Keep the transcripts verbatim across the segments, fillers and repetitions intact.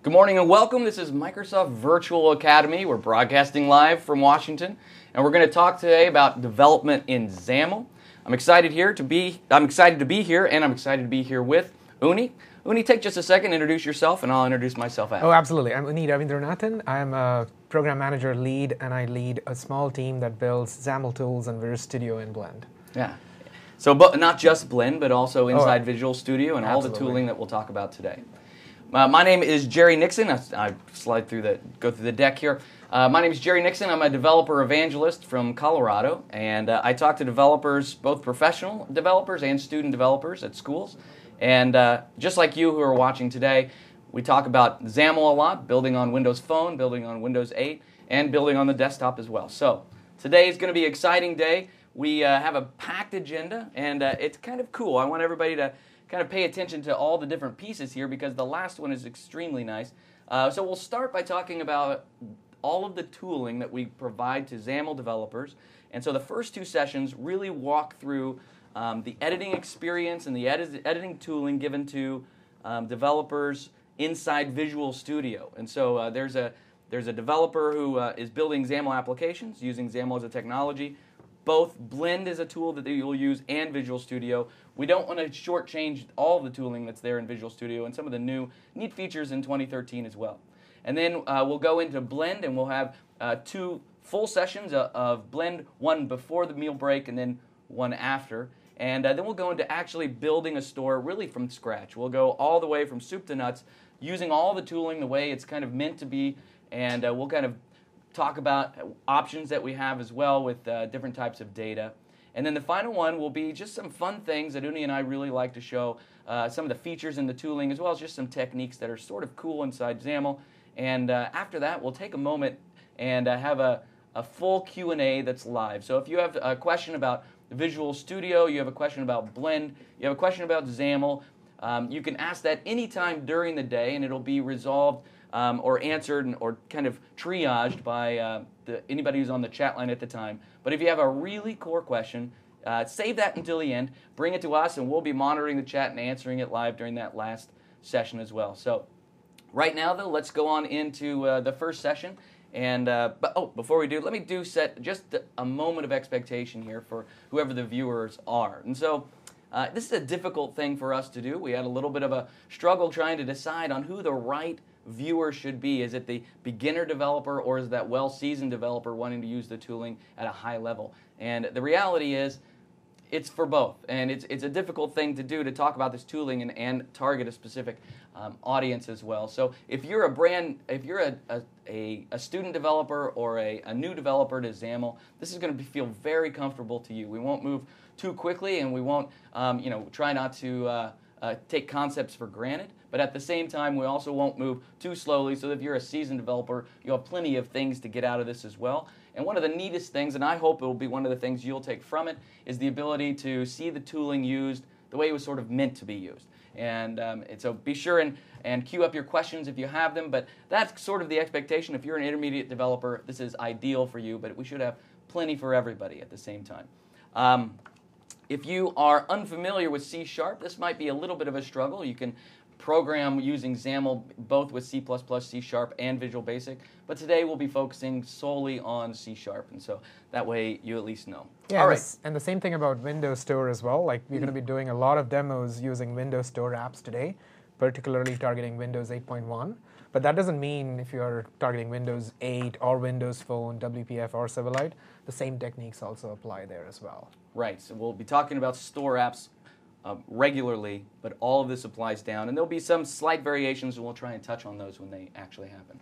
Good morning and welcome. This is Microsoft Virtual Academy. We're broadcasting live from Washington, and we're going to talk today about development in XAML. I'm excited here to be. I'm excited to be here, and I'm excited to be here with Uni. Uni, take just a second, introduce yourself, and I'll introduce myself after. Oh, absolutely. I'm Uni Ravindranathan. I'm a program manager lead, and I lead a small team that builds XAML tools and Visual Studio in Blend. Yeah. So, but not just Blend, but also inside Oh, Visual Studio and all the absolutely. tooling that we'll talk about today. Uh, my name is Jerry Nixon. I, I slide through the go through the deck here. Uh, my name is Jerry Nixon. I'm a developer evangelist from Colorado, and uh, I talk to developers, both professional developers and student developers at schools. And uh, just like you who are watching today, we talk about XAML a lot, building on Windows Phone, building on Windows eight, and building on the desktop as well. So today is going to be an exciting day. We uh, have a packed agenda, and uh, it's kind of cool. I want everybody to kind of pay attention to all the different pieces here because the last one is extremely nice. Uh, so we'll start by talking about all of the tooling that we provide to XAML developers. And so the first two sessions really walk through um, the editing experience and the edit editing tooling given to um, developers inside Visual Studio. And so uh, there's a there's a developer who uh, is building XAML applications using XAML as a technology. Both Blend is a tool that you'll use and Visual Studio. We don't want to shortchange all of the tooling that's there in Visual Studio and some of the new neat features in twenty thirteen as well. And then uh, we'll go into Blend, and we'll have uh, two full sessions of, of Blend, one before the meal break and then one after. And uh, then we'll go into actually building a store really from scratch. We'll go all the way from soup to nuts, using all the tooling the way it's kind of meant to be, and uh, we'll kind of talk about options that we have as well with uh, different types of data. And then the final one will be just some fun things that Uni and I really like to show, uh, some of the features in the tooling, as well as just some techniques that are sort of cool inside XAML. And uh, after that, we'll take a moment and uh, have a, a full Q and A that's live. So if you have a question about Visual Studio, you have a question about Blend, you have a question about XAML, um, you can ask that anytime during the day, and it'll be resolved Um, or answered and, or kind of triaged by uh, the, anybody who's on the chat line at the time. But if you have a really core question, uh, save that until the end, bring it to us, and we'll be monitoring the chat and answering it live during that last session as well. So right now, though, let's go on into uh, the first session. And uh, but oh, before we do, let me do set just a moment of expectation here for whoever the viewers are. And so uh, this is a difficult thing for us to do. We had a little bit of a struggle trying to decide on who the right viewer should be. Is it the beginner developer, or is that well-seasoned developer wanting to use the tooling at a high level? And the reality is, it's for both. And it's it's a difficult thing to do to talk about this tooling and, and target a specific um, audience as well. So if you're a brand, if you're a a, a, a student developer or a, a new developer to XAML, this is going to feel very comfortable to you. We won't move too quickly, and we won't um, you know try not to uh, uh, take concepts for granted. But at the same time, we also won't move too slowly, so that if you're a seasoned developer, you'll have plenty of things to get out of this as well. And one of the neatest things, and I hope it will be one of the things you'll take from it, is the ability to see the tooling used the way it was sort of meant to be used. And, um, and so be sure and, and queue up your questions if you have them, but that's sort of the expectation. If you're an intermediate developer, this is ideal for you, but we should have plenty for everybody at the same time. Um, if you are unfamiliar with C Sharp, this might be a little bit of a struggle. You can program using XAML both with C plus plus, C Sharp, and Visual Basic. But today we'll be focusing solely on C Sharp, and so that way you at least know. Yeah, All and, right. the, and the same thing about Windows Store as well. Like we're mm. going to be doing a lot of demos using Windows Store apps today, particularly targeting Windows eight point one. But that doesn't mean if you're targeting Windows eight or Windows Phone, W P F, or Silverlight, the same techniques also apply there as well. Right, so we'll be talking about store apps Uh, regularly, but all of this applies down. And there'll be some slight variations, and we'll try and touch on those when they actually happen.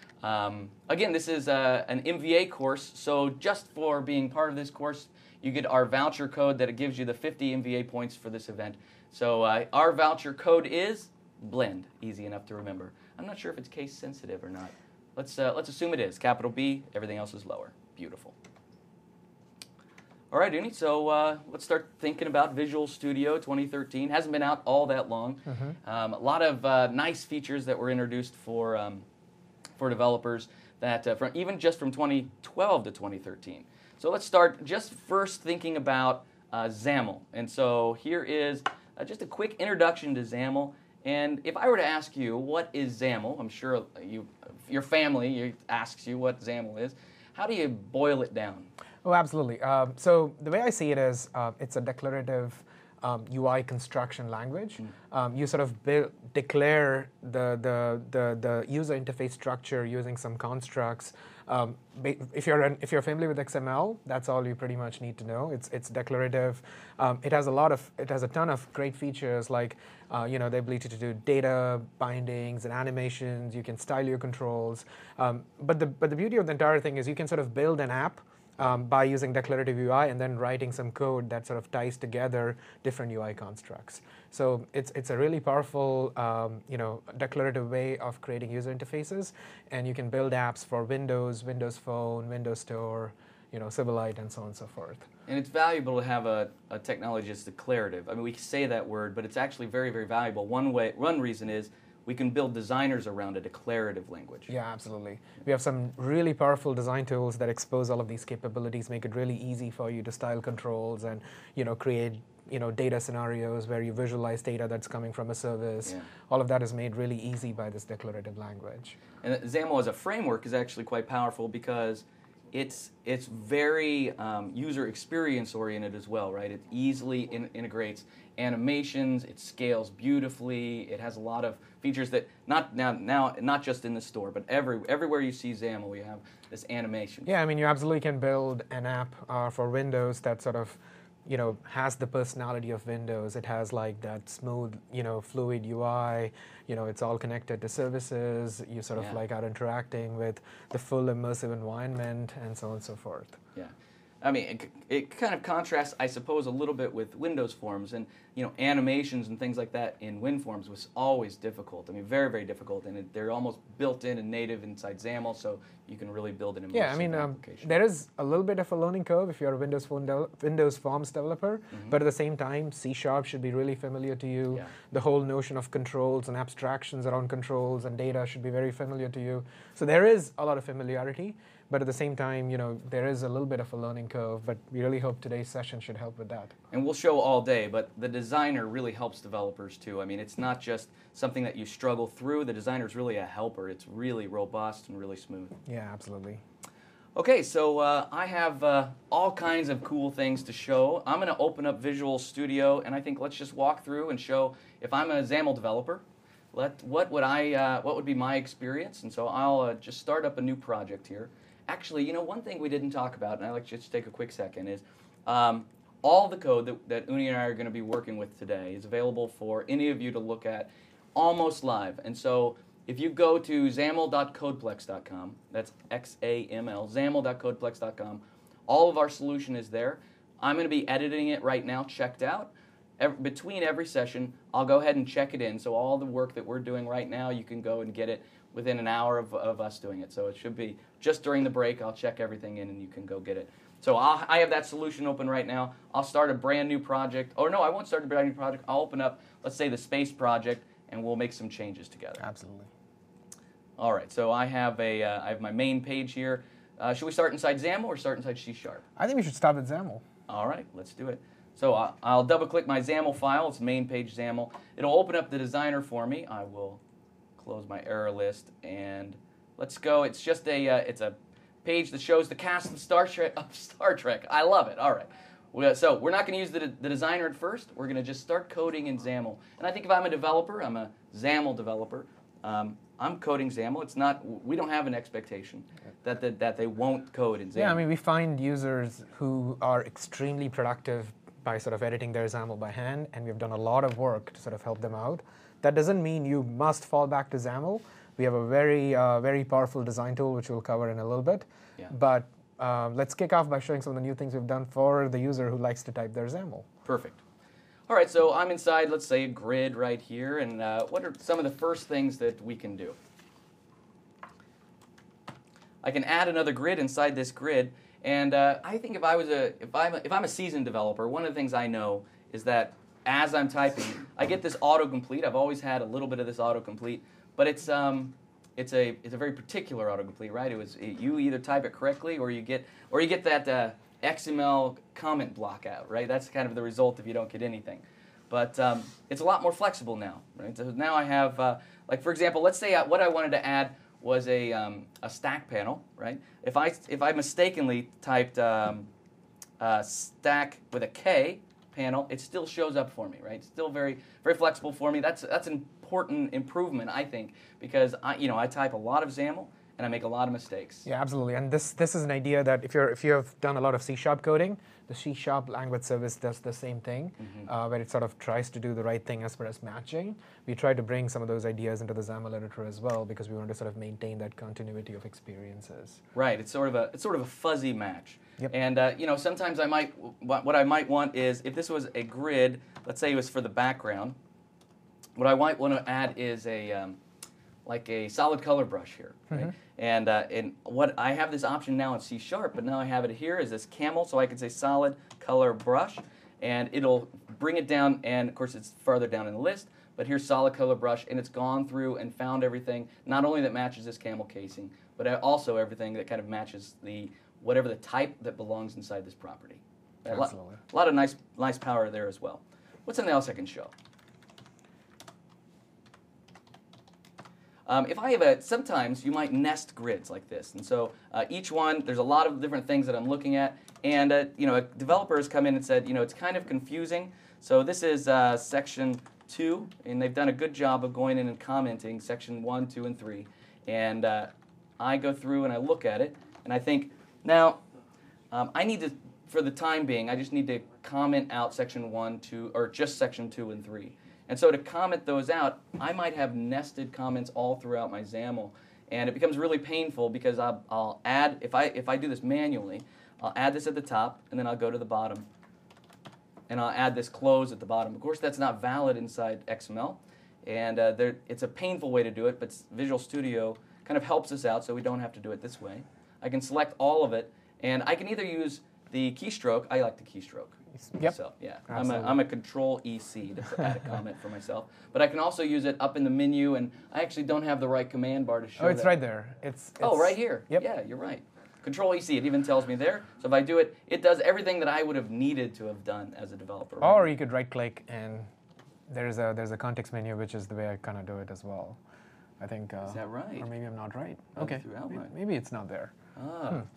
Um, again, this is uh, an M V A course, so just for being part of this course, you get our voucher code that it gives you the fifty M V A points for this event. So uh, our voucher code is BLEND, easy enough to remember. I'm not sure if it's case sensitive or not. Let's, uh, let's assume it is. Capital B, everything else is lower. Beautiful. All right, Uni, so uh, let's start thinking about Visual Studio twenty thirteen. Hasn't been out all that long. Mm-hmm. um, a lot of uh, nice features that were introduced for um, for developers, that uh, from even just from twenty twelve to twenty thirteen. So let's start just first thinking about uh, XAML. And so here is uh, just a quick introduction to XAML. And if I were to ask you, what is XAML? I'm sure you, your family asks you what XAML is. How do you boil it down? Oh, absolutely. Um, so the way I see it is, uh, it's a declarative um, U I construction language. Mm. Um, you sort of build, declare the, the, the, the user interface structure using some constructs. Um, if you're an, if you're familiar with X M L, that's all you pretty much need to know. It's it's declarative. Um, it has a lot of it has a ton of great features like uh, you know the ability to do data bindings and animations. You can style your controls. Um, but the but the beauty of the entire thing is you can sort of build an app Um, by using declarative U I and then writing some code that sort of ties together different U I constructs. So it's it's a really powerful um, you know declarative way of creating user interfaces, and you can build apps for Windows, Windows Phone, Windows Store, you know, Silverlight, and so on and so forth. And it's valuable to have a, a technology that's declarative. I mean, we say that word, but it's actually very, very valuable. One way, one reason is we can build designers around a declarative language. Yeah, absolutely. We have some really powerful design tools that expose all of these capabilities, make it really easy for you to style controls and you know create you know data scenarios where you visualize data that's coming from a service. Yeah. All of that is made really easy by this declarative language. And XAML as a framework is actually quite powerful because it's it's very um, user experience oriented as well, right? It easily in, integrates animations. It scales beautifully. It has a lot of features that not now now not just in the store, but every everywhere you see XAML, we have this animation. Yeah, I mean, you absolutely can build an app uh, for Windows that sort of you know, has the personality of Windows. It has like that smooth, you know, fluid U I. You know, it's all connected to services. You sort of Yeah. like are interacting with the full immersive environment and so on and so forth. Yeah. I mean, it, it kind of contrasts, I suppose, a little bit with Windows Forms, and you know, animations and things like that in WinForms was always difficult. I mean, very, very difficult, and it, they're almost built in and native inside XAML, so you can really build an immersive Yeah, I mean, um, application. there is a little bit of a learning curve if you're a Windows Phone de- Windows Forms developer, mm-hmm. but at the same time, C Sharp should be really familiar to you. Yeah. The whole notion of controls and abstractions around controls and data should be very familiar to you. So there is a lot of familiarity. But at the same time, you know, there is a little bit of a learning curve, but we really hope today's session should help with that. And we'll show all day, but the designer really helps developers too. I mean, it's not just something that you struggle through. The designer is really a helper. It's really robust and really smooth. Yeah, absolutely. Okay, so uh, I have uh, all kinds of cool things to show. I'm going to open up Visual Studio, and I think let's just walk through and show if I'm a XAML developer, let, what would I, uh, what would be my experience? And so I'll uh, just start up a new project here. Actually, you know, one thing we didn't talk about, and I'd like to just take a quick second, is um, all the code that, that Uni and I are going to be working with today is available for any of you to look at almost live. And so if you go to xaml dot codeplex dot com, that's X A M L, xaml dot codeplex dot com, all of our solution is there. I'm going to be editing it right now, checked out. Every, between every session, I'll go ahead and check it in. So all the work that we're doing right now, you can go and get it within an hour of, of us doing it. So it should be just during the break, I'll check everything in and you can go get it. So I'll, I have that solution open right now. I'll start a brand new project. Or no, I won't start a brand new project. I'll open up, let's say, the space project, and we'll make some changes together. Absolutely. All right, so I have, a, uh, I have my main page here. Uh, should we start inside XAML or start inside C Sharp? I think we should start with XAML. All right, let's do it. So I'll, I'll double-click my XAML file. It's main page XAML. It'll open up the designer for me. I will close my error list, and let's go. It's just a uh, it's a page that shows the cast of Star Trek. Of Star Trek. I love it. All right. Well, so we're not going to use the, the designer at first. We're going to just start coding in XAML. And I think if I'm a developer, I'm a XAML developer. Um, I'm coding XAML. It's not. We don't have an expectation that the, that they won't code in XAML. Yeah, I mean, we find users who are extremely productive by sort of editing their XAML by hand, and we've done a lot of work to sort of help them out. That doesn't mean you must fall back to XAML. We have a very, uh, very powerful design tool, which we'll cover in a little bit. Yeah. But um, let's kick off by showing some of the new things we've done for the user who likes to type their XAML. Perfect. All right, so I'm inside, let's say, a grid right here, and uh, what are some of the first things that we can do? I can add another grid inside this grid, and uh, I think if I was a if I'm a, if I'm a seasoned developer, one of the things I know is that as I'm typing, I get this autocomplete. I've always had a little bit of this autocomplete, but it's um it's a it's a very particular autocomplete, right? It was it, you either type it correctly or you get or you get that uh, X M L comment block out, right? That's kind of the result if you don't get anything. but um, it's a lot more flexible now. Right? So now I have, uh, like for example, let's say I, what I wanted to add was a um, a stack panel. Right? If I if I mistakenly typed um, uh, stack with a K panel, it still shows up for me. Right? It's still very very flexible for me. That's that's an important improvement, I think, because I you know I type a lot of XAML. And I make a lot of mistakes. Yeah, absolutely. And this this is an idea that if you're if you have done a lot of C sharp coding, the C sharp language service does the same thing, mm-hmm. uh, where it sort of tries to do the right thing as far as matching. We try to bring some of those ideas into the XAML editor as well because we want to sort of maintain that continuity of experiences. Right. It's sort of a it's sort of a fuzzy match. Yep. And uh, you know sometimes I might what I might want is if this was a grid, let's say it was for the background. What I might want to add is a um, like a solid color brush here. Right? Mm-hmm. And, uh, and what I have this option now in C sharp, but now I have it here is this camel, so I can say solid color brush, and it'll bring it down, and of course it's farther down in the list, but here's solid color brush, and it's gone through and found everything, not only that matches this camel casing, but also everything that kind of matches the whatever the type that belongs inside this property. Absolutely. A lot, a lot of nice, nice power there as well. What's something else I can show? Um, if I have a, sometimes you might nest grids like this, and so uh, each one, there's a lot of different things that I'm looking at, and uh, you know, developers come in and said, you know, it's kind of confusing. So this is uh, section two, and they've done a good job of going in and commenting section one, two, and three, and uh, I go through and I look at it, and I think, now, um, I need to, for the time being, I just need to comment out section one, two, or just section two and three. And so to comment those out, I might have nested comments all throughout my XAML, and it becomes really painful because I'll, I'll add, if I, if I do this manually, I'll add this at the top, and then I'll go to the bottom, and I'll add this close at the bottom. Of course, that's not valid inside X M L, and uh, there, it's a painful way to do it, but Visual Studio kind of helps us out so we don't have to do it this way. I can select all of it, and I can either use the keystroke. I like the keystroke. Yep. So, yeah, I'm a, I'm a Control E C to add a comment for myself. But I can also use it up in the menu, and I actually don't have the right command bar to show Oh, it's that. right there. It's, it's Oh, right here. Yep. Yeah, you're right. Control E C, it even tells me there. So if I do it, it does everything that I would have needed to have done as a developer. Or right? you could right-click, and there's a there's a context menu, which is the way I kind of do it as well. I think. Uh, Is that right? Or maybe I'm not right. Oh, Okay. maybe, maybe it's not there. Ah. Hmm.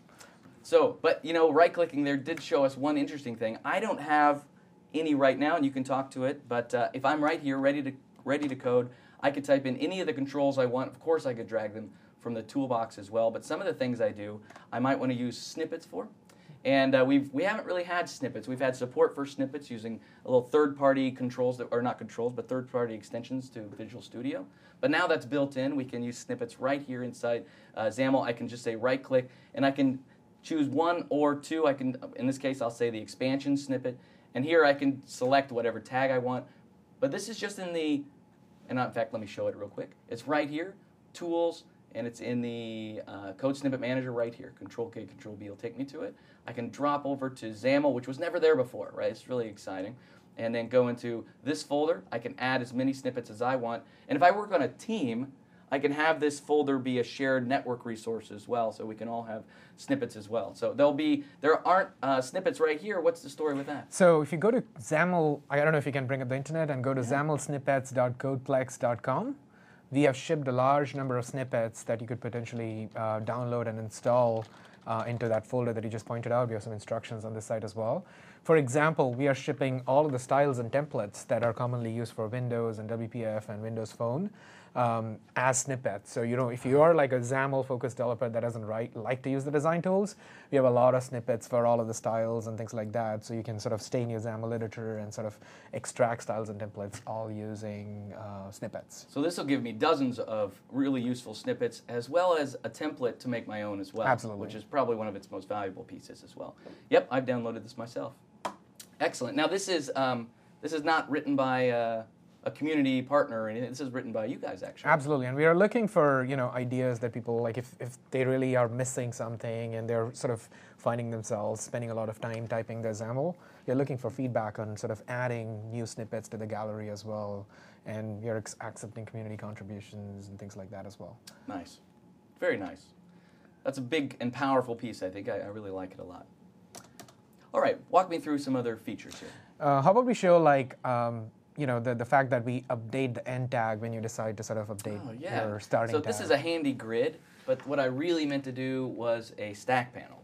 So, but you know, right-clicking there did show us one interesting thing. I don't have any right now, and you can talk to it. But uh, if I'm right here, ready to ready to code, I could type in any of the controls I want. Of course, I could drag them from the toolbox as well. But some of the things I do, I might want to use snippets for. And uh, we've we haven't really had snippets. We've had support for snippets using a little third-party controls that are not controls, but third-party extensions to Visual Studio. But now that's built in. We can use snippets right here inside uh, XAML. I can just say right-click, and I can choose one or two. I can, in this case, I'll say the expansion snippet. And here I can select whatever tag I want. But this is just in the, and in fact, let me show it real quick. It's right here, Tools, and it's in the uh, Code Snippet Manager right here. Control K, Control B will take me to it. I can drop over to XAML, which was never there before, right? It's really exciting. And then go into this folder. I can add as many snippets as I want. And if I work on a team, I can have this folder be a shared network resource as well, so we can all have snippets as well. So there'll be, there aren't uh, snippets right here. What's the story with that? So if you go to XAML, I don't know if you can bring up the internet and go to yeah. xaml snippets dot codeplex dot com. We have shipped a large number of snippets that you could potentially uh, download and install uh, into that folder that you just pointed out. We have some instructions on this site as well. For example, we are shipping all of the styles and templates that are commonly used for Windows and W P F and Windows Phone um, as snippets. So you know, if you are like a XAML-focused developer that doesn't write, like to use the design tools, we have a lot of snippets for all of the styles and things like that. So you can sort of stay in your XAML editor and sort of extract styles and templates all using uh, snippets. So this will give me dozens of really useful snippets, as well as a template to make my own as well. Absolutely. Which is probably one of its most valuable pieces as well. Yep, I've downloaded this myself. Excellent. Now this is um, this is not written by uh, a community partner or anything. This is written by you guys, actually. Absolutely, and we are looking for you know ideas that people like if, if they really are missing something and they're sort of finding themselves spending a lot of time typing their XAML. You're looking for feedback on sort of adding new snippets to the gallery as well, and you're ex- accepting community contributions and things like that as well. Nice, very nice. That's a big and powerful piece. I think I, I really like it a lot. All right, walk me through some other features here. Uh, how about we show like um, you know, the, the fact that we update the end tag when you decide to sort of update Oh, yeah. your starting So tag. this is a handy grid, but what I really meant to do was a stack panel.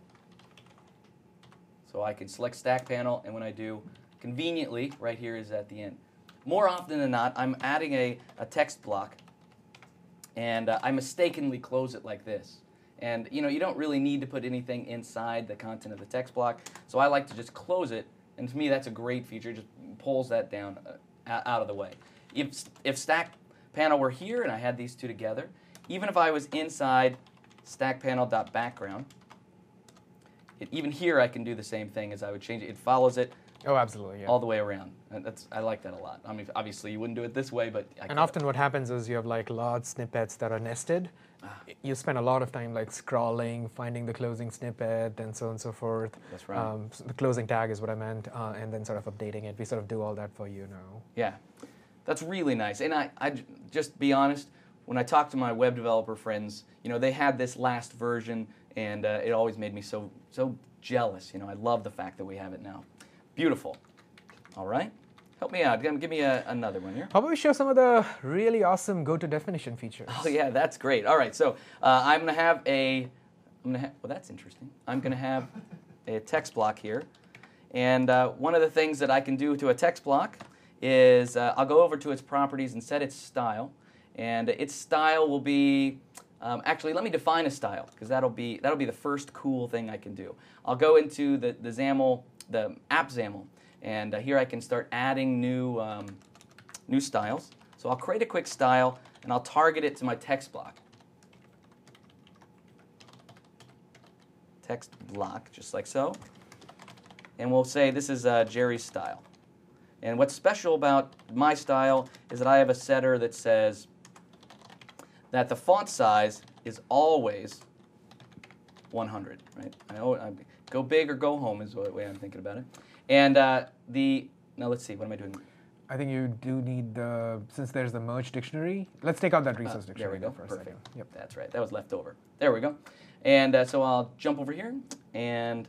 So I can select stack panel, and when I do, conveniently, right here is at the end. More often than not, I'm adding a, a text block, and uh, I mistakenly close it like this. And you know, you don't really need to put anything inside the content of the text block, so I like to just close it, and to me that's a great feature. It just pulls that down uh, out of the way. If, if stack panel were here and I had these two together, even if I was inside stack panel.background, it, even here I can do the same thing as I would change it. It follows it Oh, absolutely, yeah. all the way around. And that's, I like that a lot. I mean, obviously you wouldn't do it this way, but I And can. often what happens is you have like large snippets that are nested. Ah. You spend a lot of time like scrolling, finding the closing snippet, and so on and so forth. That's right. Um, so the closing tag is what I meant, uh, and then sort of updating it. We sort of do all that for you now. Yeah, that's really nice. And I, I j- just be honest, when I talk to my web developer friends, you know, they had this last version, and uh, it always made me so so jealous. You know, I love the fact that we have it now. Beautiful. All right, help me out. Give give me a, another one here. How about we show some of the really awesome go-to-definition features? Oh yeah, that's great. All right, so uh, I'm gonna have a, I'm gonna have, well that's interesting. I'm gonna have a text block here, and uh, one of the things that I can do to a text block is uh, I'll go over to its properties and set its style, and its style will be, um, actually let me define a style because that'll be that'll be the first cool thing I can do. I'll go into the the XAML, the app XAML, and uh, here I can start adding new um, new styles. So I'll create a quick style, and I'll target it to my text block. Text block, just like so. And we'll say this is uh, Jerry's style. And what's special about my style is that I have a setter that says that the font size is always one hundred, right? I know, I, go big or go home is the way I'm thinking about it. And uh, the, now let's see, what am I doing? I think you do need the, since there's the merge dictionary, let's take out that resource Uh, dictionary there we go. for a Perfect. second. Yep. That's right. That was left over. There we go. And uh, so I'll jump over here and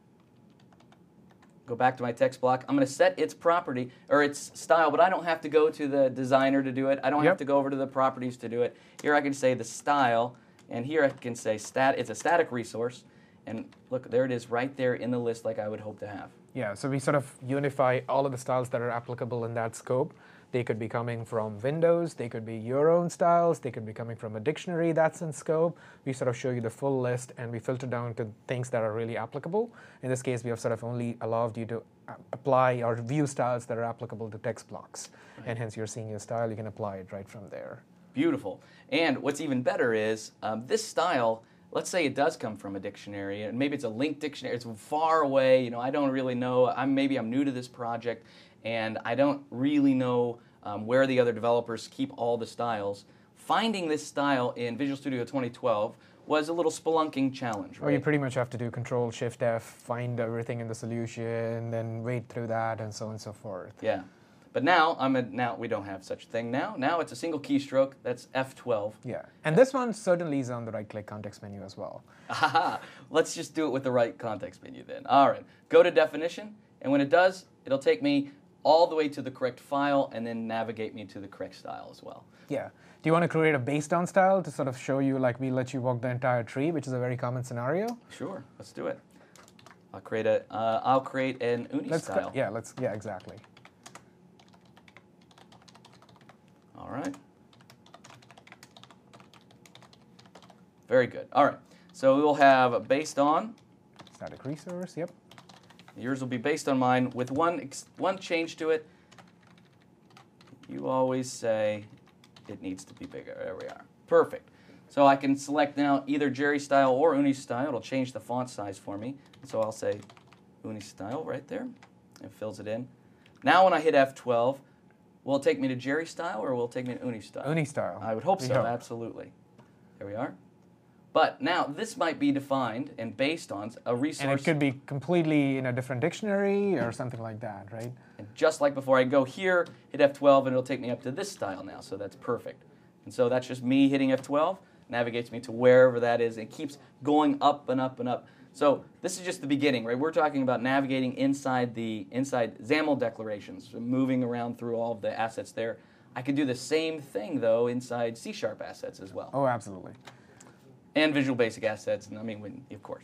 go back to my text block. I'm going to set its property or its style, but I don't have to go to the designer to do it. I don't Yep. have to go over to the properties to do it. Here I can say the style, and here I can say stat. It's a static resource. And look, there it is right there in the list like I would hope to have. Yeah, so we sort of unify all of the styles that are applicable in that scope. They could be coming from Windows, they could be your own styles, they could be coming from a dictionary that's in scope. We sort of show you the full list and we filter down to things that are really applicable. In this case, we have sort of only allowed you to apply or view styles that are applicable to text blocks. Right. And hence you're seeing your style, you can apply it right from there. Beautiful. And what's even better is um, this style, let's say it does come from a dictionary, and maybe it's a linked dictionary, it's far away, you know, I don't really know, I'm, maybe I'm new to this project, and I don't really know um, where the other developers keep all the styles. Finding this style in Visual Studio twenty twelve was a little spelunking challenge, right? Or you pretty much have to do Control Shift F, find everything in the solution, then wade through that, and so on and so forth. Yeah. But now, I'm a, now we don't have such a thing now. Now it's a single keystroke, that's F twelve. Yeah, and this one certainly is on the right-click context menu as well. Aha! Let's just do it with the right context menu then. All right, go to definition, and when it does, it'll take me all the way to the correct file and then navigate me to the correct style as well. Yeah. Do you want to create a based on style to sort of show you, like we let you walk the entire tree, which is a very common scenario? Sure, let's do it. I'll create a, uh, I'll create an Uni let's style. Yeah, let's, yeah, exactly. All right. Very good. All right. So we will have based on. Static resource, yep. Yours will be based on mine with one ex one change to it. You always say it needs to be bigger. There we are. Perfect. So I can select now either Jerry style or Uni style. It'll change the font size for me. So I'll say Uni style right there. It fills it in. Now when I hit F twelve, will it take me to Jerry style or will it take me to Uni style? Uni style. I would hope We so, hope. absolutely. There we are. But now this might be defined and based on a resource. And it could be completely in a different dictionary or something like that, right? And just like before, I go here, hit F twelve, and it'll take me up to this style now, so that's perfect. And so that's just me hitting F twelve, navigates me to wherever that is, and keeps going up and up and up. So this is just the beginning, right? We're talking about navigating inside the inside XAML declarations, so moving around through all of the assets there. I could do the same thing, though, inside C Sharp assets as well. Oh, absolutely. And Visual Basic assets, and I mean, when, of course.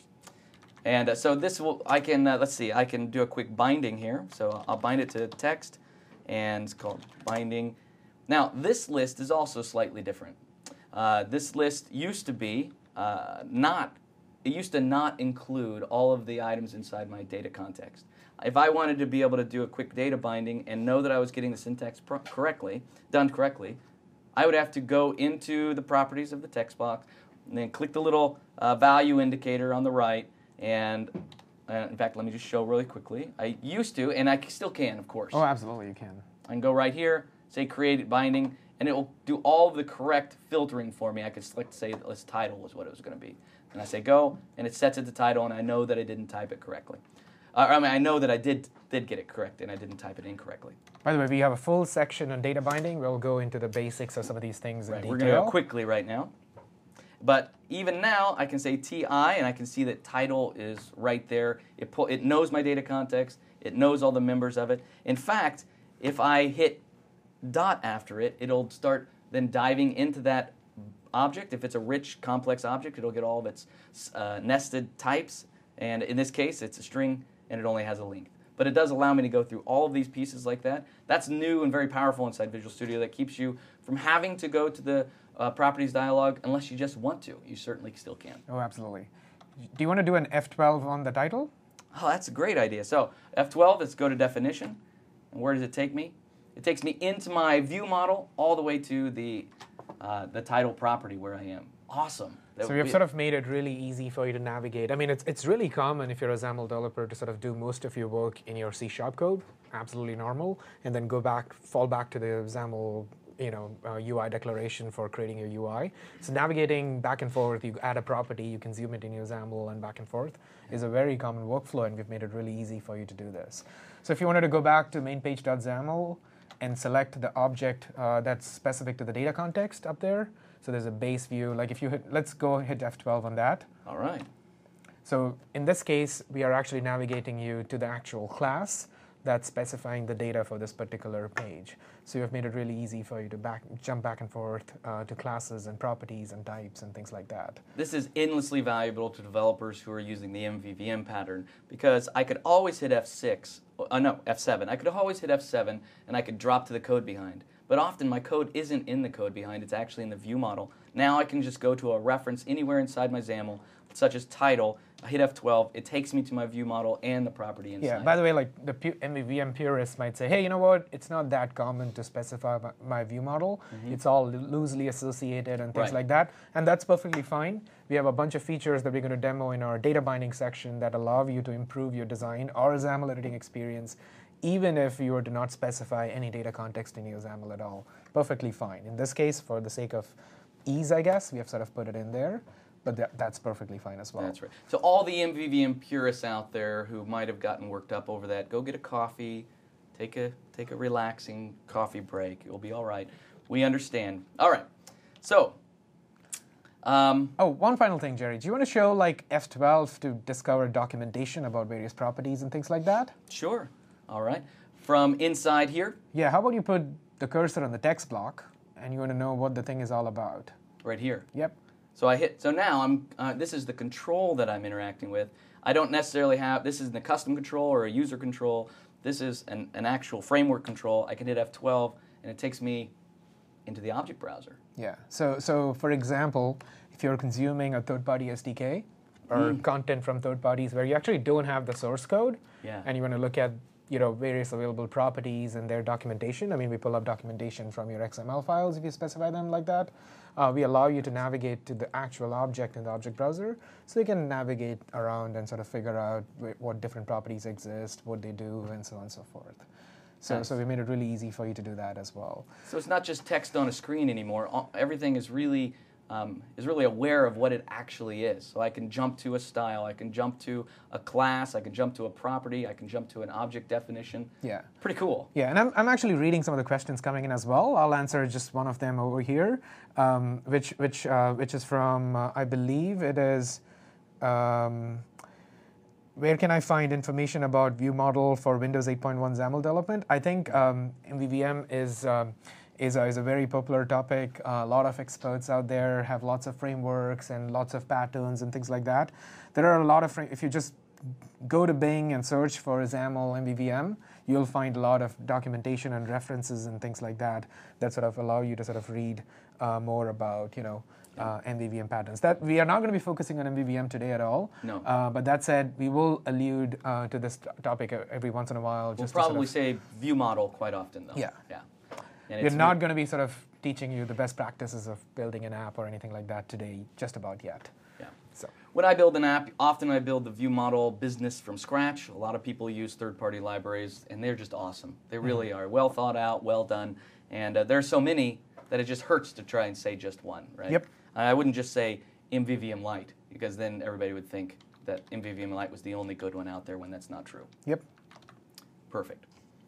And uh, so this will, I can, uh, let's see, I can do a quick binding here. So I'll bind it to text, and it's called binding. Now, this list is also slightly different. Uh, this list used to be uh, not, it used to not include all of the items inside my data context. If I wanted to be able to do a quick data binding and know that I was getting the syntax pro correctly, done correctly, I would have to go into the properties of the text box and then click the little uh, value indicator on the right. And uh, in fact, let me just show really quickly. I used to, and I still can, of course. Oh, absolutely, you can. I can go right here, say create binding, and it will do all of the correct filtering for me. I could select, say, this title was what it was going to be. And I say go, and it sets it to title, and I know that I didn't type it correctly. Uh, I mean, I know that I did did get it correct, and I didn't type it incorrectly. By the way, we have a full section on data binding. We'll go into the basics of some of these things Right, in detail. we're going to go quickly right now. But even now, I can say T I, and I can see that title is right there. It, pull, it knows my data context. It knows all the members of it. In fact, if I hit dot after it, it'll start then diving into that object. If it's a rich, complex object, it'll get all of its uh, nested types. And in this case, it's a string, and it only has a length. But it does allow me to go through all of these pieces like that. That's new and very powerful inside Visual Studio. That keeps you from having to go to the uh, properties dialog unless you just want to. You certainly still can. Oh, absolutely. Do you want to do an F twelve on the title? Oh, that's a great idea. So F twelve, let's go to definition. And where does it take me? It takes me into my view model all the way to the, uh, the title property where I am. Awesome. So we have sort of made it really easy for you to navigate. I mean, it's, it's really common if you're a XAML developer to sort of do most of your work in your C Sharp code, absolutely normal, and then go back, fall back to the XAML you know, uh, U I declaration for creating your U I. So navigating back and forth, you add a property, you consume it in your XAML and back and forth is a very common workflow, and we've made it really easy for you to do this. So if you wanted to go back to main page.xaml and select the object uh, that's specific to the data context up there, so there's a base view. Like if you hit, let's go hit F twelve on that. All right. So in this case, we are actually navigating you to the actual class that's specifying the data for this particular page. So you've made it really easy for you to back, jump back and forth uh, to classes and properties and types and things like that. This is endlessly valuable to developers who are using the M V V M pattern, because I could always hit F six, uh, no, F seven. I could always hit F seven and I could drop to the code behind. But often my code isn't in the code behind, it's actually in the view model. Now I can just go to a reference anywhere inside my XAML, such as title, I hit F twelve, it takes me to my view model and the property inside. Yeah, by the way, like the M V V M purists might say, hey, you know what, it's not that common to specify my, my view model. Mm-hmm. It's all loosely associated and things right. like that. And that's perfectly fine. We have a bunch of features that we're going to demo in our data binding section that allow you to improve your design or XAML editing experience, even if you were to not specify any data context in your XAML at all. Perfectly fine. In this case, for the sake of ease, I guess, we have sort of put it in there. But th that's perfectly fine as well. That's right. So all the M V V M purists out there who might have gotten worked up over that, go get a coffee, take a, take a relaxing coffee break. You'll be all right. We understand. All right. So. Um, oh, one final thing, Jerry. Do you want to show like F twelve to discover documentation about various properties and things like that? Sure. All right. From inside here? Yeah, how about you put the cursor on the text block and you want to know what the thing is all about? Right here. Yep. So I hit, so now I'm, uh, this is the control that I'm interacting with. I don't necessarily have, this is the custom control or a user control. This is an, an actual framework control. I can hit F twelve and it takes me into the object browser. Yeah, so, so for example, if you're consuming a third-party S D K or mm. content from third parties where you actually don't have the source code, yeah. and you want to look at you know, various available properties and their documentation. I mean, we pull up documentation from your X M L files if you specify them like that. Uh, we allow you to navigate to the actual object in the object browser, so you can navigate around and sort of figure out what different properties exist, what they do, and so on and so forth. So, nice. so we made it really easy for you to do that as well. So it's not just text on a screen anymore. Everything is really Um, is really aware of what it actually is. So I can jump to a style, I can jump to a class, I can jump to a property, I can jump to an object definition. Yeah. Pretty cool. Yeah, and I'm, I'm actually reading some of the questions coming in as well. I'll answer just one of them over here, um, which, which, uh, which is from, uh, I believe it is, um, where can I find information about ViewModel for Windows eight point one XAML development? I think um, M V V M is, um, is, a, is a very popular topic. Uh, a lot of experts out there have lots of frameworks and lots of patterns and things like that. There are a lot of, if you just go to Bing and search for XAML M V V M, you'll find a lot of documentation and references and things like that that sort of allow you to sort of read uh, more about, you know, uh, M V V M patterns. That we are not going to be focusing on M V V M today at all. No. Uh, but that said, we will allude uh, to this topic every once in a while. We'll just probably sort of, say view model quite often, though. Yeah. Yeah. And we're not going to be sort of teaching you the best practices of building an app or anything like that today, just about yet. Yeah. So. When I build an app, often I build the view model business from scratch. A lot of people use third-party libraries, and they're just awesome. They really mm-hmm. are well thought out, well done, and uh, there's so many that it just hurts to try and say just one, right? Yep. I wouldn't just say M V V M Lite, because then everybody would think that M V V M Lite was the only good one out there when that's not true. Yep. Perfect.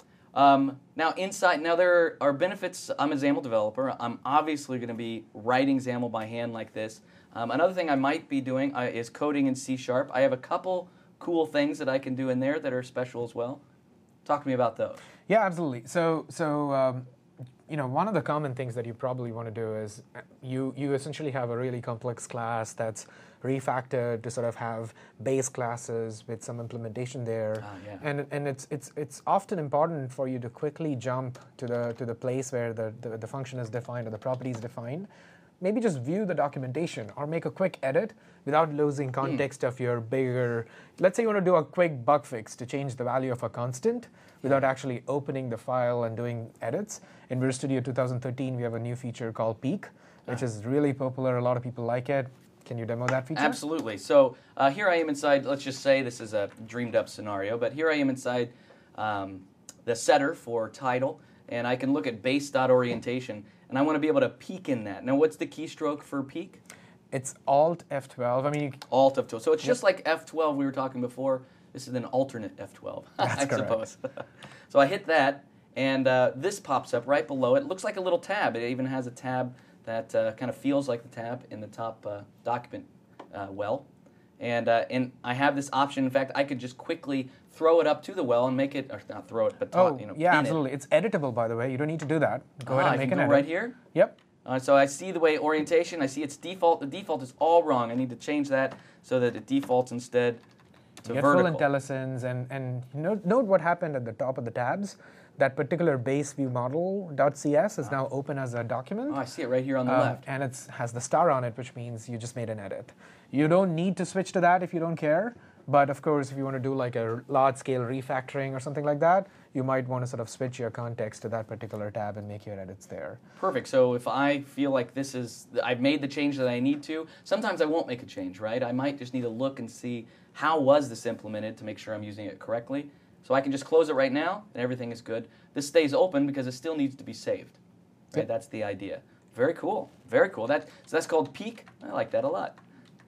Um, now, inside, now there are benefits. I'm a XAML developer. I'm obviously going to be writing XAML by hand like this. Um, another thing I might be doing uh, is coding in C Sharp. I have a couple cool things that I can do in there that are special as well. Talk to me about those. Yeah, absolutely. So, so um, you know, one of the common things that you probably want to do is you you essentially have a really complex class that's refactored to sort of have base classes with some implementation there, Ah, yeah. and and it's it's it's often important for you to quickly jump to the to the place where the the, the function is defined or the property is defined. Maybe just view the documentation or make a quick edit without losing context mm. of your bigger. Let's say you want to do a quick bug fix to change the value of a constant without actually opening the file and doing edits. In Visual Studio twenty thirteen, we have a new feature called Peek, which ah. is really popular. A lot of people like it. Can you demo that feature? Absolutely. So uh, here I am inside, let's just say this is a dreamed up scenario, but here I am inside um, the setter for title, and I can look at base.orientation, and I want to be able to peek in that. Now, what's the keystroke for peek? It's Alt F twelve. I mean, you, Alt F twelve. So it's yep. just like F twelve we were talking before. This is an alternate F twelve, That's I correct. suppose. So I hit that, and uh, this pops up right below it. It looks like a little tab. It even has a tab that uh, kind of feels like the tab in the top uh, document uh, well. And, uh, and I have this option. In fact, I could just quickly throw it up to the well and make it, or not throw it, but talk, oh, you know, yeah, pin absolutely. it. It's editable, by the way. You don't need to do that. Go ah, ahead and I make can an go edit. right here? Yep. Uh, so I see the way orientation, I see its default. The default is all wrong. I need to change that so that it defaults instead to you get vertical. full IntelliSense, and, and note, note what happened at the top of the tabs. That particular base view model.cs is now open as a document. Oh, I see it right here on the um, left. And it has the star on it, which means you just made an edit. You don't need to switch to that if you don't care. But of course, if you want to do like a large-scale refactoring or something like that, you might want to sort of switch your context to that particular tab and make your edits there. Perfect. So if I feel like this is, I've made the change that I need to, sometimes I won't make a change, right? I might just need to look and see how was this implemented to make sure I'm using it correctly. So I can just close it right now, and everything is good. This stays open because it still needs to be saved. Right? Yep. That's the idea. Very cool. Very cool. That, so that's called Peek. I like that a lot.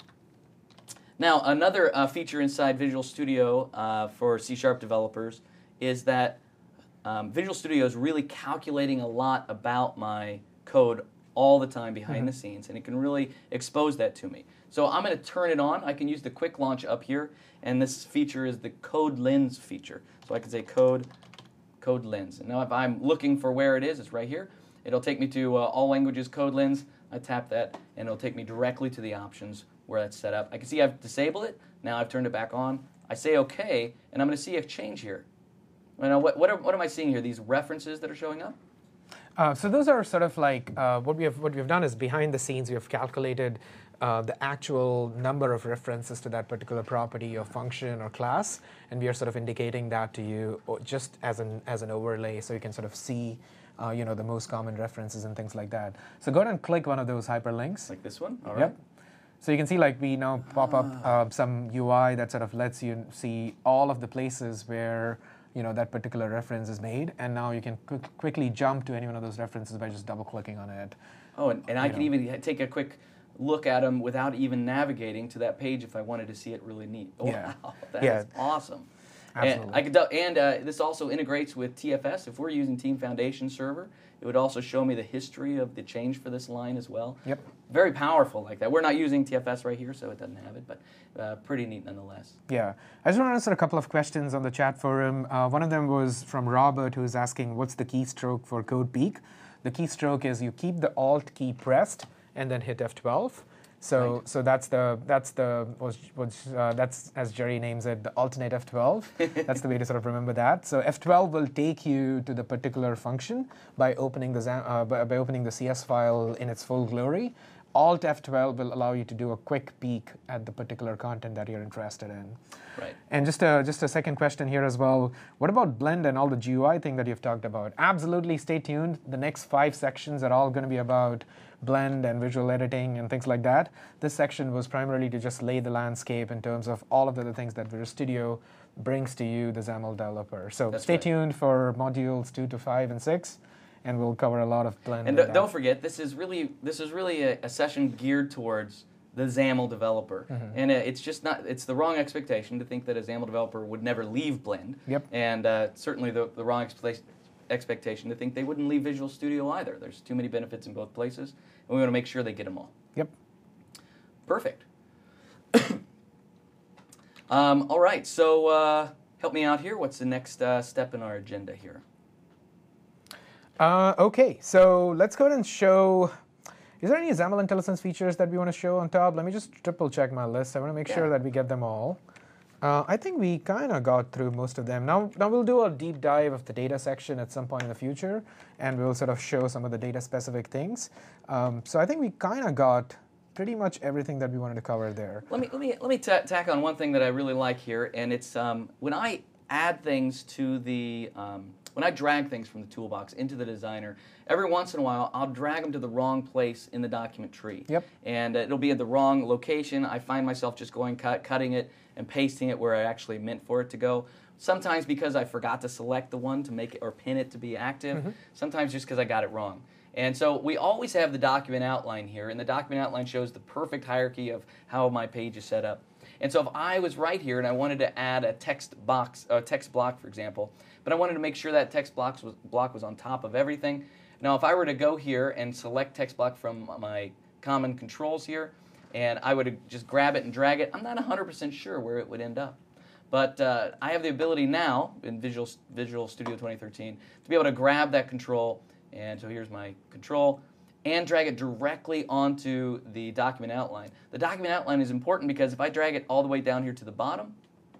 Now, another uh, feature inside Visual Studio uh, for C Sharp developers is that um, Visual Studio is really calculating a lot about my code all the time behind mm-hmm. the scenes, and it can really expose that to me. So I'm going to turn it on. I can use the quick launch up here, and this feature is the Code Lens feature. So I can say Code, Code Lens. And now if I'm looking for where it is, it's right here. It'll take me to uh, All Languages Code Lens. I tap that, and it'll take me directly to the options where that's set up. I can see I've disabled it. Now I've turned it back on. I say OK, and I'm going to see a change here. Now, what, what, are, what am I seeing here? These references that are showing up? Uh, so those are sort of like uh, what we have. What we have done is behind the scenes, we have calculated uh, the actual number of references to that particular property or function or class, and we are sort of indicating that to you just as an as an overlay, so you can sort of see, uh, you know, the most common references and things like that. So go ahead and click one of those hyperlinks. Like this one. All right. Yep. So you can see, like, we now pop up uh, some U I that sort of lets you see all of the places where, you know, that particular reference is made, and now you can qu quickly jump to any one of those references by just double-clicking on it. Oh, and, and I you can know. even take a quick look at them without even navigating to that page if I wanted to see it really neat. Oh, Yeah. wow, that Yeah. is awesome. Absolutely. And, I could, and uh, this also integrates with T F S. If we're using Team Foundation Server, it would also show me the history of the change for this line as well. Yep. Very powerful like that. We're not using T F S right here, so it doesn't have it, but uh, pretty neat nonetheless. Yeah. I just want to answer a couple of questions on the chat forum. Uh, one of them was from Robert, who's asking, what's the keystroke for CodePeak? The keystroke is you keep the Alt key pressed and then hit F twelve. So, right. so that's the that's the was, was uh, that's as Jerry names it, the alternate F twelve. That's the way to sort of remember that. So F twelve will take you to the particular function by opening the uh, by, by opening the C S file in its full glory. Alt F twelve will allow you to do a quick peek at the particular content that you're interested in. Right. And just a, just a second question here as well. What about Blend and all the G U I thing that you've talked about? Absolutely, stay tuned. The next five sections are all going to be about Blend and visual editing and things like that. This section was primarily to just lay the landscape in terms of all of the other things that Visual Studio brings to you, the XAML developer. So That's stay right. tuned for modules two to five and six. And we'll cover a lot of Blend. And d- don't forget, this is really this is really a, a session geared towards the XAML developer, mm-hmm. and uh, it's just not it's the wrong expectation to think that a XAML developer would never leave Blend. Yep. And uh, certainly the the wrong expectation expectation to think they wouldn't leave Visual Studio either. There's too many benefits in both places, and we want to make sure they get them all. Yep. Perfect. um, all right, so uh, help me out here. What's the next uh, step in our agenda here? Uh, OK, so let's go ahead and show. Is there any XAML IntelliSense features that we want to show on top? Let me just triple check my list. I want to make yeah. sure that we get them all. Uh, I think we kind of got through most of them. Now, now we'll do a deep dive of the data section at some point in the future, and we'll sort of show some of the data-specific things. Um, so I think we kind of got pretty much everything that we wanted to cover there. Let me let me let me ta tack on one thing that I really like here, and it's um, when I add things to the um, when I drag things from the toolbox into the designer. Every once in a while, I'll drag them to the wrong place in the document tree. Yep. And uh, it'll be at the wrong location. I find myself just going cut, cutting it and pasting it where I actually meant for it to go. Sometimes because I forgot to select the one to make it or pin it to be active. Mm-hmm. Sometimes just because I got it wrong. And so we always have the document outline here, and the document outline shows the perfect hierarchy of how my page is set up. And so if I was right here and I wanted to add a text box, a text block, for example, but I wanted to make sure that text block was, block was on top of everything. Now, if I were to go here and select text block from my common controls here, and I would just grab it and drag it, I'm not one hundred percent sure where it would end up. But uh, I have the ability now in Visual, Visual Studio twenty thirteen to be able to grab that control, and so here's my control, and drag it directly onto the document outline. The document outline is important because if I drag it all the way down here to the bottom,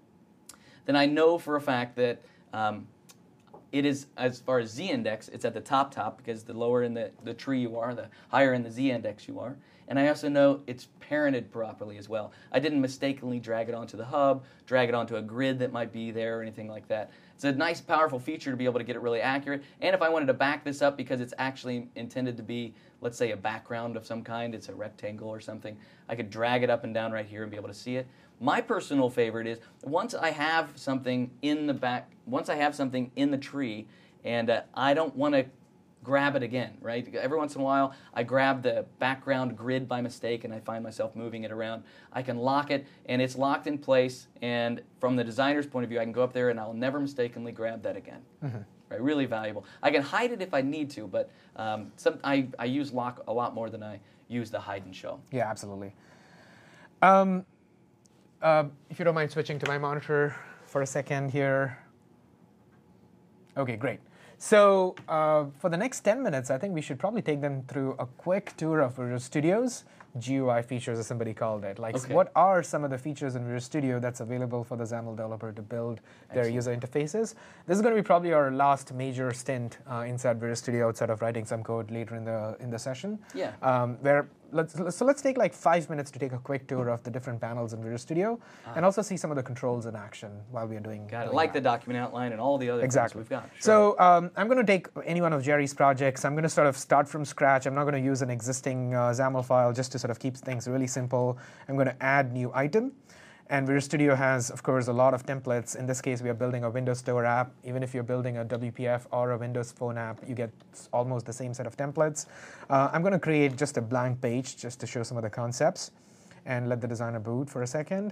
then I know for a fact that um, it is, as far as z-index, it's at the top top because the lower in the, the tree you are, the higher in the z-index you are. And I also know it's parented properly as well. I didn't mistakenly drag it onto the hub, drag it onto a grid that might be there or anything like that. It's a nice, powerful feature to be able to get it really accurate. And if I wanted to back this up because it's actually intended to be, let's say, a background of some kind, it's a rectangle or something, I could drag it up and down right here and be able to see it. My personal favorite is once I have something in the back, once I have something in the tree, and uh, I don't want to grab it again, right? Every once in a while, I grab the background grid by mistake and I find myself moving it around. I can lock it, and it's locked in place, and from the designer's point of view, I can go up there and I'll never mistakenly grab that again. Mm-hmm. Right? Really valuable. I can hide it if I need to, but um, some, I, I use lock a lot more than I use the hide and show. Yeah, absolutely. Um, uh, if you don't mind switching to my monitor for a second here. Okay, great. So uh, for the next ten minutes, I think we should probably take them through a quick tour of Visual Studio's G U I features, as somebody called it. Like, okay. What are some of the features in Visual Studio that's available for the XAML developer to build their Excellent. user interfaces? This is going to be probably our last major stint uh, inside Visual Studio outside of writing some code later in the in the session. Yeah. Um, where let's so let's take like five minutes to take a quick tour of the different panels in Visual Studio, ah. and also see some of the controls in action while we are doing. Got it. Doing like that. the document outline and all the other exactly. things we've got. Sure. So um, I'm going to take any one of Jerry's projects. I'm going to sort of start from scratch. I'm not going to use an existing uh, XAML file just to sort of keep things really simple. I'm going to add new item. And Visual Studio has, of course, a lot of templates. In this case, we are building a Windows Store app. Even if you're building a W P F or a Windows Phone app, you get almost the same set of templates. Uh, I'm going to create just a blank page just to show some of the concepts and let the designer boot for a second.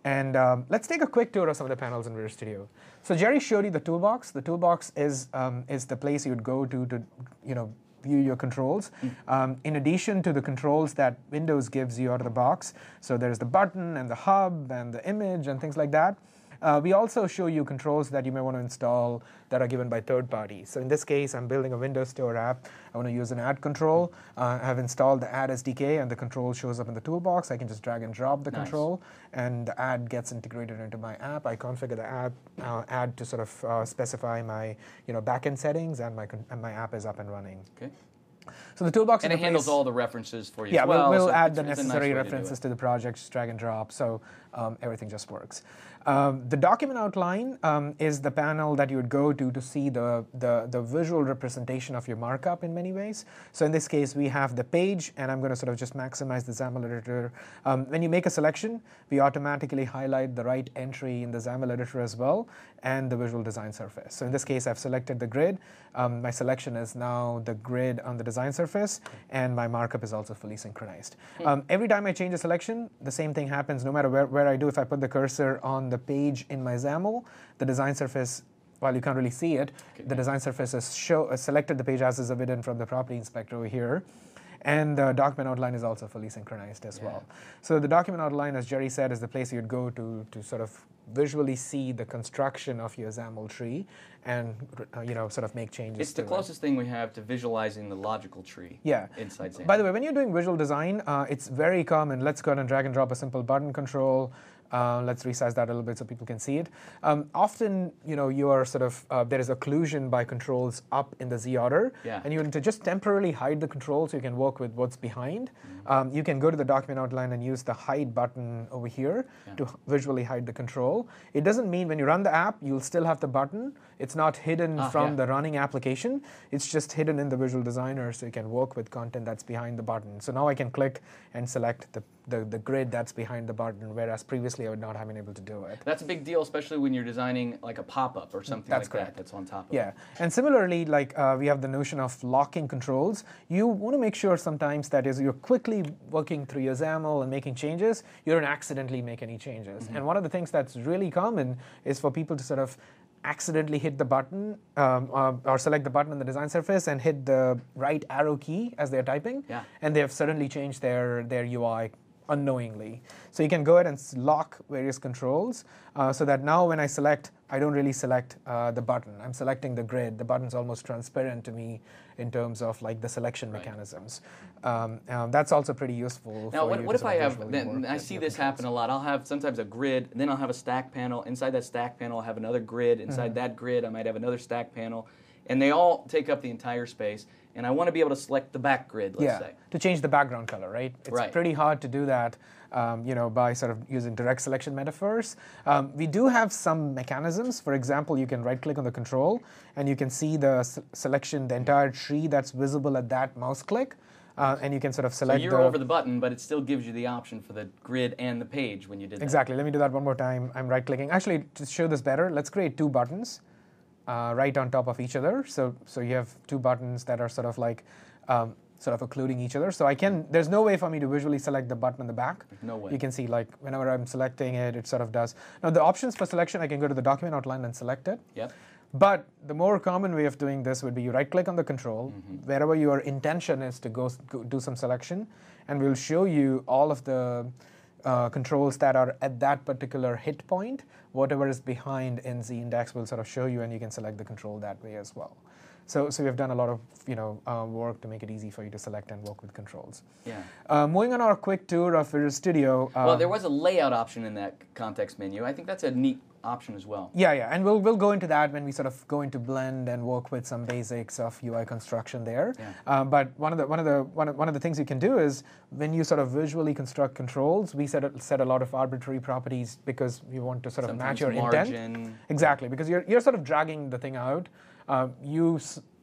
And um, let's take a quick tour of some of the panels in Visual Studio. So Jerry showed you the toolbox. The toolbox is um, is the place you'd go to to you know view your controls. Mm. Um, in addition to the controls that Windows gives you out of the box, so there's the button and the hub and the image and things like that. Uh, we also show you controls that you may want to install that are given by third parties. So in this case, I'm building a Windows Store app. I want to use an add control. Uh, I have installed the add S D K, and the control shows up in the toolbox. I can just drag and drop the nice. control, and the add gets integrated into my app. I configure the app uh, add to sort of uh, specify my you know backend settings, and my and my app is up and running. Okay. So the toolbox and it handles place, all the references for you. Yeah, as well, we'll, we'll so add it's, the it's necessary nice references to, to the project, just drag and drop, so um, everything just works. Um, the document outline um, is the panel that you would go to to see the, the, the visual representation of your markup in many ways. So in this case, we have the page, and I'm going to sort of just maximize the XAML editor. Um, when you make a selection, we automatically highlight the right entry in the XAML editor as well, and the visual design surface. So in this case, I've selected the grid. Um, my selection is now the grid on the design surface, and my markup is also fully synchronized. Hmm. Um, every time I change a selection, the same thing happens no matter where, where I do. If I put the cursor on the page in my XAML, the design surface, while you can't really see it, okay. the design surface has show, uh, selected the page as is evident from the property inspector over here. And the document outline is also fully synchronized as yeah. well. So the document outline, as Jerry said, is the place you'd go to to sort of visually see the construction of your XAML tree and uh, you know sort of make changes. It's the to closest it. thing we have to visualizing the logical tree. Yeah. Inside XAML. By the way, when you're doing visual design, uh, it's very common. Let's go ahead and drag and drop a simple button control. Uh, let's resize that a little bit so people can see it. Um, often, you know, you are sort of uh, there is occlusion by controls up in the Z order, yeah. and you need to just temporarily hide the control so you can work with what's behind. Mm-hmm. um, you can go to the document outline and use the hide button over here yeah. to visually hide the control. It doesn't mean when you run the app, you'll still have the button. It's not hidden ah, from yeah. the running application. It's just hidden in the Visual Designer, so you can work with content that's behind the button. So now I can click and select the The, the grid that's behind the button, whereas previously I would not have been able to do it. That's a big deal, especially when you're designing like a pop-up or something that's like correct. that that's on top of yeah. it. Yeah, and similarly, like uh, we have the notion of locking controls. You want to make sure sometimes that is you're quickly working through your XAML and making changes, you don't accidentally make any changes. Mm-hmm. And one of the things that's really common is for people to sort of accidentally hit the button um, uh, or select the button on the design surface and hit the right arrow key as they're typing, yeah. and they have suddenly changed their, their U I unknowingly. So you can go ahead and lock various controls uh, so that now when I select, I don't really select uh, the button. I'm selecting the grid. The button's almost transparent to me in terms of like the selection right. mechanisms. Um, um, that's also pretty useful. Now, for what, you what to if I have, then, I see this controls. happen a lot. I'll have sometimes a grid, then I'll have a stack panel. Inside that stack panel, I'll have another grid. Inside mm-hmm. that grid, I might have another stack panel. And they all take up the entire space. And I want to be able to select the back grid, let's yeah, say. to change the background color, right? It's right. pretty hard to do that, um, you know, by sort of using direct selection metaphors. Um, we do have some mechanisms. For example, you can right-click on the control, and you can see the s- selection, the entire tree that's visible at that mouse click. Uh, and you can sort of select. So you're the, over the button, but it still gives you the option for the grid and the page when you did that. Exactly. Let me do that one more time. I'm right-clicking. Actually, to show this better, let's create two buttons. Uh, right on top of each other, so so you have two buttons that are sort of like um, sort of occluding each other. So I can. There's no way for me to visually select the button on the back. No way. You can see like whenever I'm selecting it, it sort of does. Now the options for selection, I can go to the document outline and select it. Yep. But the more common way of doing this would be you right-click on the control, mm-hmm. wherever your intention is to go, go do some selection, and we'll show you all of the Uh, controls that are at that particular hit point. Whatever is behind in Z-index will sort of show you, and you can select the control that way as well. So, so we've done a lot of you know uh, work to make it easy for you to select and work with controls. Yeah. Uh, moving on our quick tour of Visual Studio. Um, well, there was a layout option in that context menu. I think that's a neat option as well. Yeah, yeah, and we'll we'll go into that when we sort of go into Blend and work with some basics of U I construction there. Yeah. Um, but one of the one of the one of, one of the things you can do is when you sort of visually construct controls, we set a, set a lot of arbitrary properties because we want to sort of Sometimes match your margin. intent. Exactly, because you're you're sort of dragging the thing out. Um, you.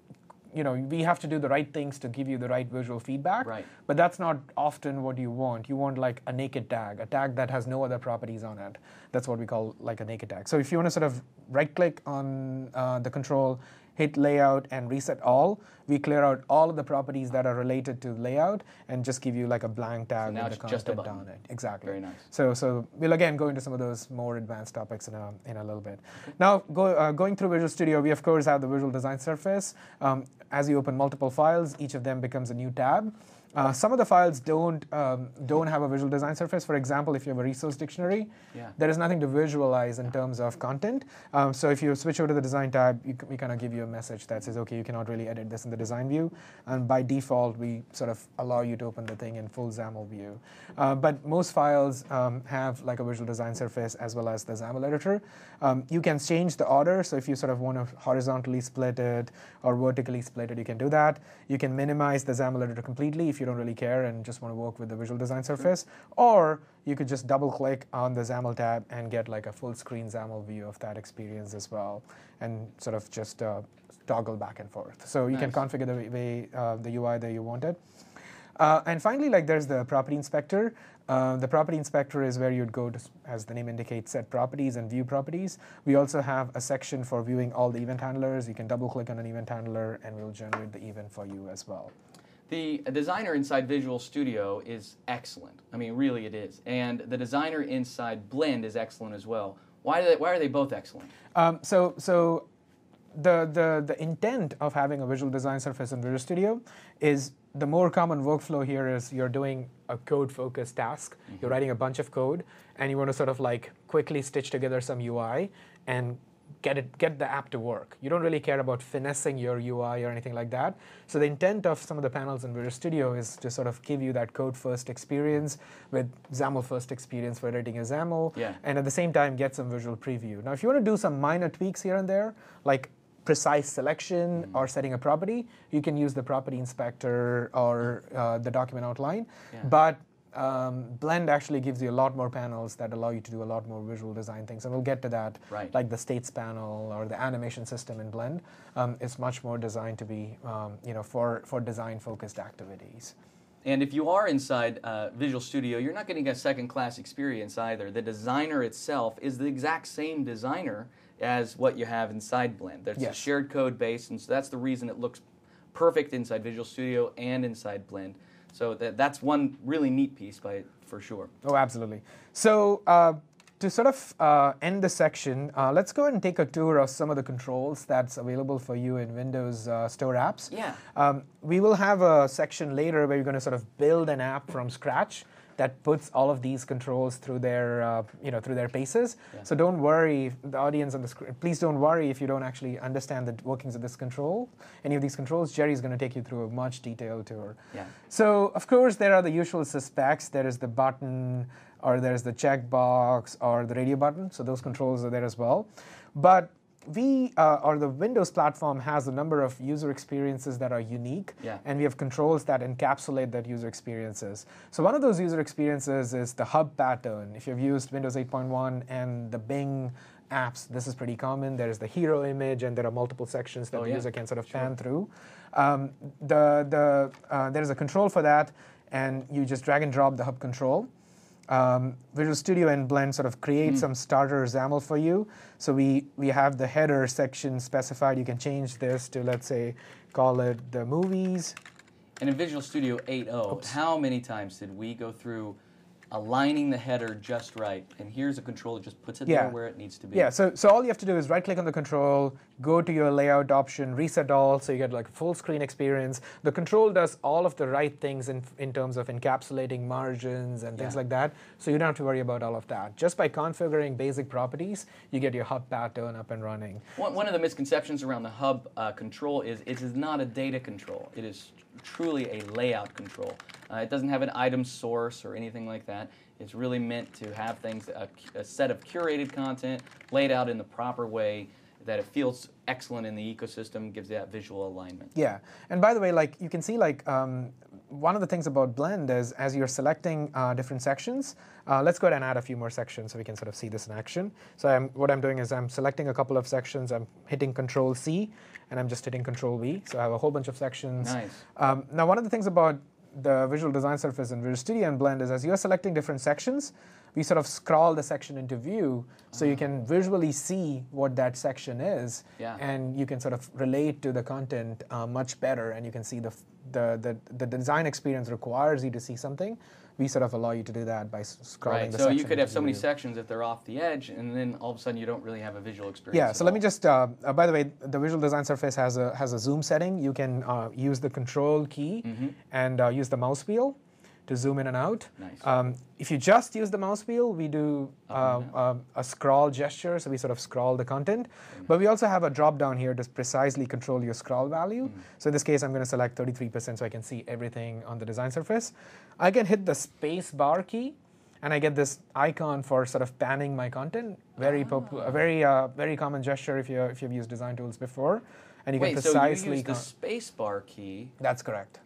You know, we have to do the right things to give you the right visual feedback, right. but that's not often what you want. You want like a naked tag, a tag that has no other properties on it. That's what we call like a naked tag. So if you want to sort of right-click on uh, the control, hit layout and reset all, we clear out all of the properties that are related to layout and just give you like a blank tab So now with it's the just a content button. on it. Exactly. Very nice. So, so we'll again go into some of those more advanced topics in a, in a little bit. Okay. Now, go, uh, going through Visual Studio, we of course have the Visual Design Surface. Um, as you open multiple files, each of them becomes a new tab. Uh, some of the files don't um, don't have a visual design surface. For example, if you have a resource dictionary, yeah. there is nothing to visualize in terms of content. Um, so if you switch over to the design tab, you, we kind of give you a message that says, okay, you cannot really edit this in the design view. And by default, we sort of allow you to open the thing in full XAML view. Uh, but most files um, have like a visual design surface as well as the XAML editor. Um, you can change the order. So if you sort of want to horizontally split it or vertically split it, you can do that. You can minimize the XAML editor completely if you don't really care and just want to work with the visual design surface. Or you could just double click on the XAML tab and get like a full screen XAML view of that experience as well, and sort of just uh, toggle back and forth. So you nice. can configure the way uh, the U I that you wanted. Uh, and finally, like there's the property inspector. Uh, the property inspector is where you'd go to, as the name indicates, set properties and view properties. We also have a section for viewing all the event handlers. You can double click on an event handler and we'll generate the event for you as well. The designer inside Visual Studio is excellent. I mean, really it is. And the designer inside Blend is excellent as well. Why, do they, why are they both excellent? Um, so, so the, the, the intent of having a visual design surface in Visual Studio is the more common workflow here is you're doing a code-focused task. Mm-hmm. You're writing a bunch of code, and you want to sort of like quickly stitch together some U I and get it, get the app to work. You don't really care about finessing your U I or anything like that. So the intent of some of the panels in Visual Studio is to sort of give you that code-first experience with XAML-first experience for editing a XAML, yeah. and at the same time get some visual preview. Now, if you want to do some minor tweaks here and there, like precise selection mm. or setting a property, you can use the property inspector or uh, the document outline. Yeah. But um, Blend actually gives you a lot more panels that allow you to do a lot more visual design things, and we'll get to that. Right. Like the states panel or the animation system in Blend um, is much more designed to be, um, you know, for for design-focused activities. And if you are inside uh, Visual Studio, you're not getting a second-class experience either. The designer itself is the exact same designer as what you have inside Blend. There's yes. a shared code base, and so that's the reason it looks perfect inside Visual Studio and inside Blend. So that, that's one really neat piece by it, for sure. Oh, absolutely. So uh, to sort of uh, end the section, uh, let's go ahead and take a tour of some of the controls that's available for you in Windows uh, Store Apps. Yeah. Um, we will have a section later where you're going to sort of build an app from scratch that puts all of these controls through their, uh, you know, through their paces. Yeah. So don't worry, the audience on the screen, please don't worry if you don't actually understand the workings of this control, any of these controls. Jerry's going to take you through a much detailed tour. Yeah. So of course there are the usual suspects. There is the button, or there's the checkbox, or the radio button. So those controls are there as well. But we, uh, or the Windows platform, has a number of user experiences that are unique, yeah. and we have controls that encapsulate that user experiences. So one of those user experiences is the hub pattern. If you've used Windows eight point one and the Bing apps, this is pretty common. There is the hero image, and there are multiple sections that oh, the yeah. user can sort of sure. pan through. Um, the, the, uh, there is a control for that, and you just drag and drop the hub control. Um, Visual Studio and Blend sort of create mm. some starter XAML for you. So we, we have the header section specified. You can change this to, let's say, call it the movies. And in Visual Studio eight point oh, how many times did we go through aligning the header just right? And here's a control that just puts it yeah. there where it needs to be. Yeah, so, so all you have to do is right-click on the control, go to your layout option, reset all, so you get like a full screen experience. The control does all of the right things in, in terms of encapsulating margins and things yeah. like that, so you don't have to worry about all of that. Just by configuring basic properties, you get your hub pattern up and running. One, one of the misconceptions around the hub uh, control is it is not a data control. It is truly a layout control. Uh, it doesn't have an item source or anything like that. It's really meant to have things, a, a set of curated content laid out in the proper way that it feels excellent in the ecosystem, gives that visual alignment. Yeah, and by the way, like you can see, like um, one of the things about Blend is as you're selecting uh, different sections, uh, let's go ahead and add a few more sections so we can sort of see this in action. So I'm, what I'm doing is I'm selecting a couple of sections, I'm hitting Control C, and I'm just hitting Control V. So I have a whole bunch of sections. Nice. Um, now, one of the things about the Visual Design Surface in Visual Studio and Blend is as you're selecting different sections, we sort of scroll the section into view so uh-huh. you can visually see what that section is, yeah. and you can sort of relate to the content uh, much better, and you can see the, the, the, the design experience requires you to see something. We sort of allow you to do that by scrolling right. the so section. So you could have so view. many sections if they're off the edge, and then all of a sudden you don't really have a visual experience. Yeah, so let all. me just, uh, uh, by the way, the Visual Design Surface has a, has a zoom setting. You can uh, use the control key mm-hmm. and uh, use the mouse wheel to zoom in and out. Nice. Um, if you just use the mouse wheel, we do uh, uh, a scroll gesture, so we sort of scroll the content. Mm-hmm. But we also have a drop down here to precisely control your scroll value. Mm-hmm. So in this case, I'm going to select thirty-three percent so I can see everything on the design surface. I can hit the space bar key, and I get this icon for sort of panning my content. Very ah. popular, a very uh, very common gesture if you if you've used design tools before, and you Wait, can precisely. so you use the space bar key? That's correct.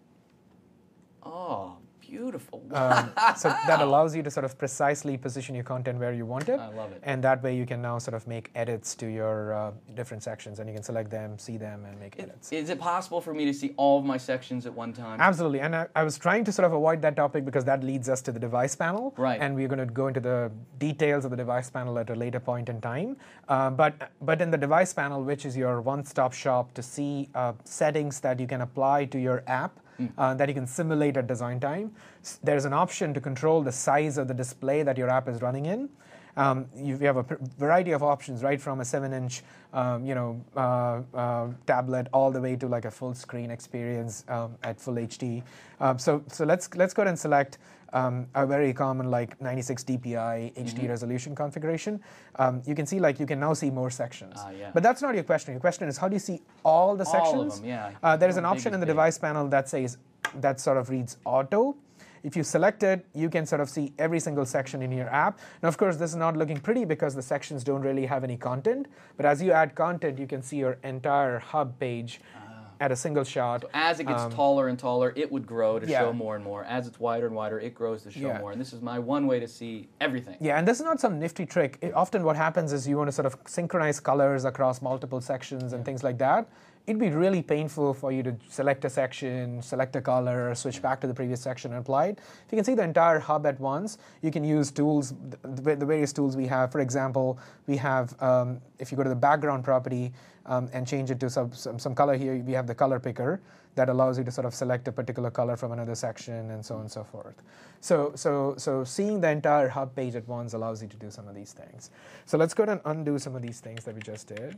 Oh. Beautiful. um, so that allows you to sort of precisely position your content where you want it. I love it. And that way you can now sort of make edits to your uh, different sections, and you can select them, see them, and make it, edits. Is it possible for me to see all of my sections at one time? Absolutely. And I, I was trying to sort of avoid that topic because that leads us to the device panel. Right. And we're going to go into the details of the device panel at a later point in time. Uh, but, but in the device panel, which is your one-stop shop to see uh, settings that you can apply to your app, Uh, that you can simulate at design time. S there's an option to control the size of the display that your app is running in. Um, you, you have a variety of options, right from a seven-inch, um, you know, uh, uh, tablet all the way to like a full screen experience um, at full H D. Um, so, so let's let's go ahead and select um, a very common like ninety-six D P I H D mm-hmm. resolution configuration. Um, you can see like you can now see more sections. Uh, yeah. But that's not your question. Your question is how do you see all the all sections? Of them, yeah. Uh, there is an How option big in the big? device panel that says that sort of reads auto. If you select it, you can sort of see every single section in your app. Now, of course, this is not looking pretty because the sections don't really have any content. But as you add content, you can see your entire hub page uh, at a single shot. So as it gets um, taller and taller, it would grow to yeah. show more and more. As it's wider and wider, it grows to show yeah. more. And this is my one way to see everything. Yeah, and this is not some nifty trick. It, often what happens is you want to sort of synchronize colors across multiple sections and yeah. things like that. It'd be really painful for you to select a section, select a color, switch back to the previous section and apply it. If you can see the entire hub at once, you can use tools, the, the various tools we have. For example, we have, um, if you go to the background property um, and change it to some, some, some color here, we have the color picker that allows you to sort of select a particular color from another section and so on and so forth. So, so, so seeing the entire hub page at once allows you to do some of these things. So let's go ahead and undo some of these things that we just did.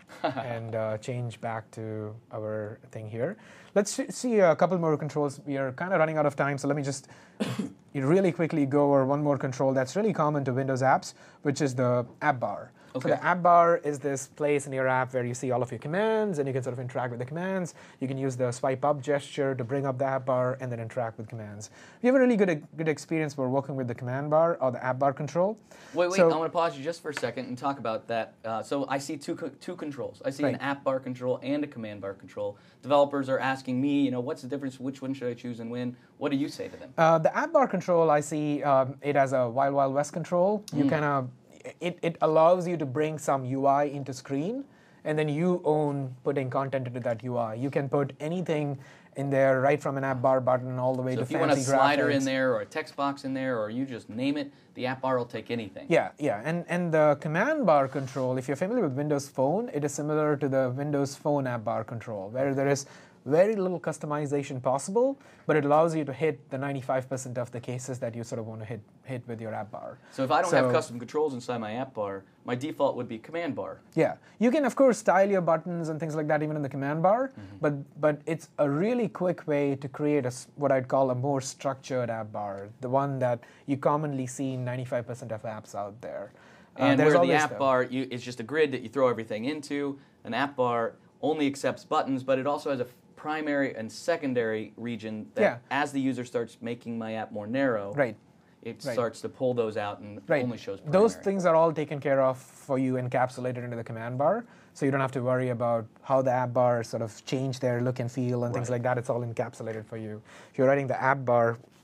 and uh, change back to our thing here. Let's see a couple more controls. We are kind of running out of time, so let me just really quickly go over one more control that's really common to Windows apps, which is the app bar. Okay. So the app bar is this place in your app where you see all of your commands, and you can sort of interact with the commands. You can use the swipe up gesture to bring up the app bar and then interact with commands. We have a really good good experience for working with the command bar or the app bar control. Wait, wait, so, I want to pause you just for a second and talk about that. Uh, so I see two co two controls. I see right. an app bar control and a command bar control. Developers are asking me, you know, what's the difference? Which one should I choose and when? What do you say to them? Uh, the app bar control, I see um, it as a Wild Wild West control. You mm. kind of It, it allows you to bring some U I into screen, and then you own putting content into that U I. You can put anything in there, right from an app bar button all the way so to fancy graphics. fancy So if you want a slider graphics. in there or a text box in there, or you just name it, the app bar will take anything. Yeah, yeah, and, and the command bar control, if you're familiar with Windows Phone, it is similar to the Windows Phone app bar control, where there is very little customization possible, but it allows you to hit the ninety-five percent of the cases that you sort of want to hit hit with your app bar. So if I don't so, have custom controls inside my app bar, my default would be command bar. Yeah, you can of course style your buttons and things like that even in the command bar, mm-hmm. but but it's a really quick way to create a what I'd call a more structured app bar, the one that you commonly see in ninety-five percent of apps out there. And uh, where the always, app though, bar you, is just a grid that you throw everything into. An app bar only accepts buttons, but it also has a primary and secondary region that yeah. as the user starts making my app more narrow, right. it right. starts to pull those out and right. only shows primary. Those things are all taken care of for you encapsulated into the command bar, so you don't have to worry about how the app bar sort of change their look and feel and things right. like that. It's all encapsulated for you. If you're writing the app bar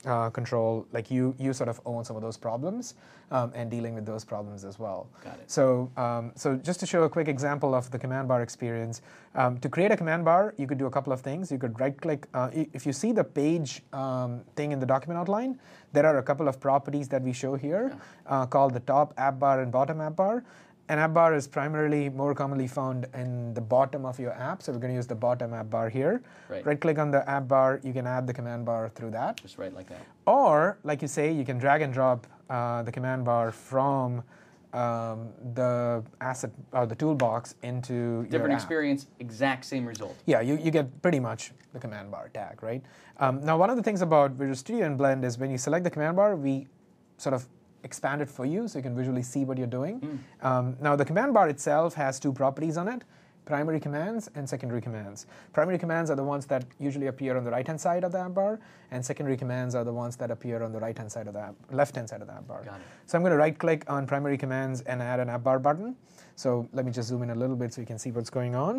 uh, control, like you you sort of own some of those problems um, and dealing with those problems as well. Got it. So um, so just to show a quick example of the command bar experience, um, to create a command bar, you could do a couple of things. You could right click. Uh, if you see the page um, thing in the document outline, there are a couple of properties that we show here Yeah. uh, called the top app bar and bottom app bar. An app bar is primarily more commonly found in the bottom of your app, so we're going to use the bottom app bar here. Right. Right click on the app bar, you can add the command bar through that. Just right like that. Or, like you say, you can drag and drop uh, the command bar from um, the asset or the toolbox into your Different app. experience, exact same result. Yeah, you, you get pretty much the command bar tag, right? Um, now, one of the things about Visual Studio and Blend is when you select the command bar, we sort of expand it for you so you can visually see what you're doing. Mm. Um, now, the command bar itself has two properties on it: primary commands and secondary commands. Primary commands are the ones that usually appear on the right-hand side of the app bar, and secondary commands are the ones that appear on the right-hand side of the app, left-hand side of the app bar. Got it. So I'm going to right-click on primary commands and add an app bar button. So let me just zoom in a little bit so you can see what's going on.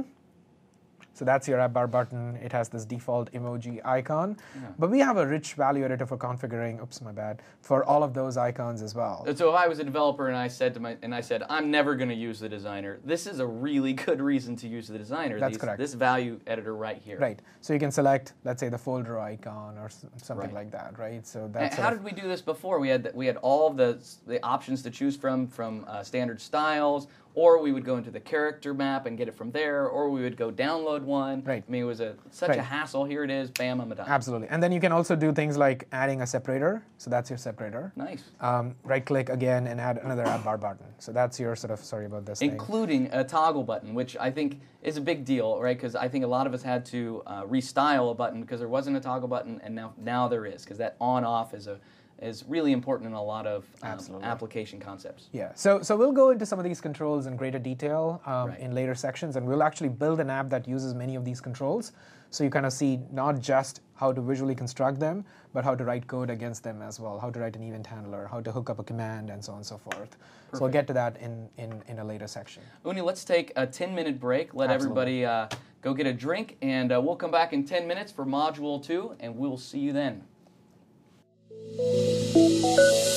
So that's your app bar button. It has this default emoji icon. Yeah. But we have a rich value editor for configuring, oops, my bad, for all of those icons as well. So if I was a developer and I said to my and I said I'm never going to use the designer, this is a really good reason to use the designer. That's These, correct. This value editor right here. Right. So you can select, let's say, the folder icon or s- something Right. like that, right? So And that's how did we do this before? We had we had all of the the options to choose from from uh, standard styles, or we would go into the character map and get it from there, or we would go download one. Right. I mean, it was a such Right. a hassle. Here it is. Bam, I'm done. Absolutely. And then you can also do things like adding a separator. So that's your separator. Nice. Um, right-click again and add another app bar button. So that's your sort of, sorry about this thing. Including a toggle button, which I think is a big deal, right? Because I think a lot of us had to uh, restyle a button because there wasn't a toggle button, and now now there is, because that on-off is a is really important in a lot of um, Absolutely. application concepts. Yeah, so so we'll go into some of these controls in greater detail um, Right. in later sections, and we'll actually build an app that uses many of these controls, so you kind of see not just how to visually construct them, but how to write code against them as well, how to write an event handler, how to hook up a command, and so on and so forth. So we'll get to that in, in, in a later section. Uni, let's take a ten-minute break. Let Absolutely. everybody uh, go get a drink, and uh, we'll come back in ten minutes for Module two, and we'll see you then.